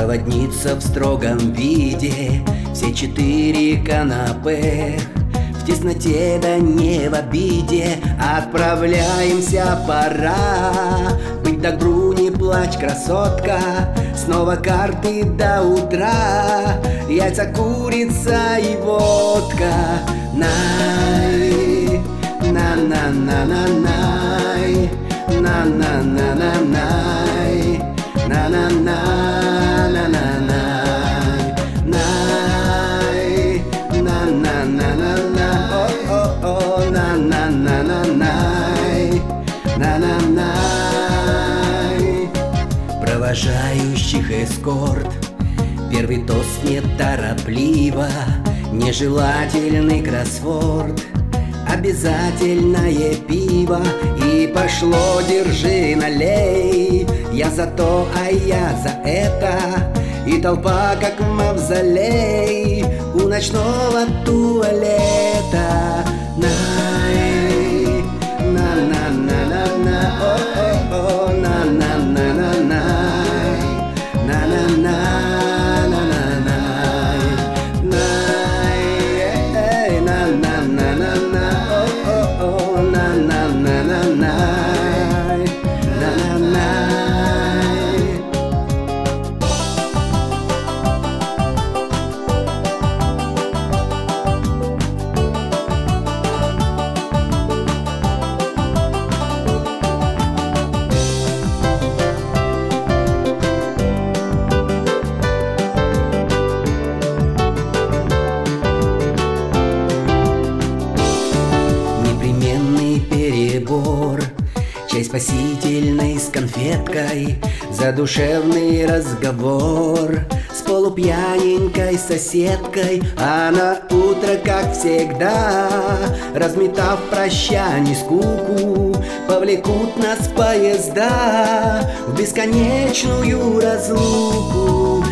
Проводница в строгом виде, все 4 канапе. В тесноте да не в обиде, отправляемся, пора. Быть добру, не плачь, красотка, снова карты до утра. Яйца, курица и водка. Най, на-на-на-на-най, на-на-на-на-най, на-на-на-на-на-най, най, на-на-на-на-на, о-о-о, на-на-на-на-най, на-на-най. Провожающих эскорт, первый тост неторопливо, нежелательный кроссворд, обязательное пиво. И пошло, держи, налей, я за то, а я за это. И толпа, как в мавзолей у ночного туалета. Най, на-на-на-на-на, о-о-о, на-на-на-на-най, на-на-на-на-на-най, най, на-на-на-на-на, о-о-о, на-на-на-на-най, на-на-най. Перебор, чай спасительной с конфеткой, задушевный разговор с полупьяненькой соседкой. А на утро, как всегда, разметав прощаний скуку, повлекут нас поезда в бесконечную разлуку.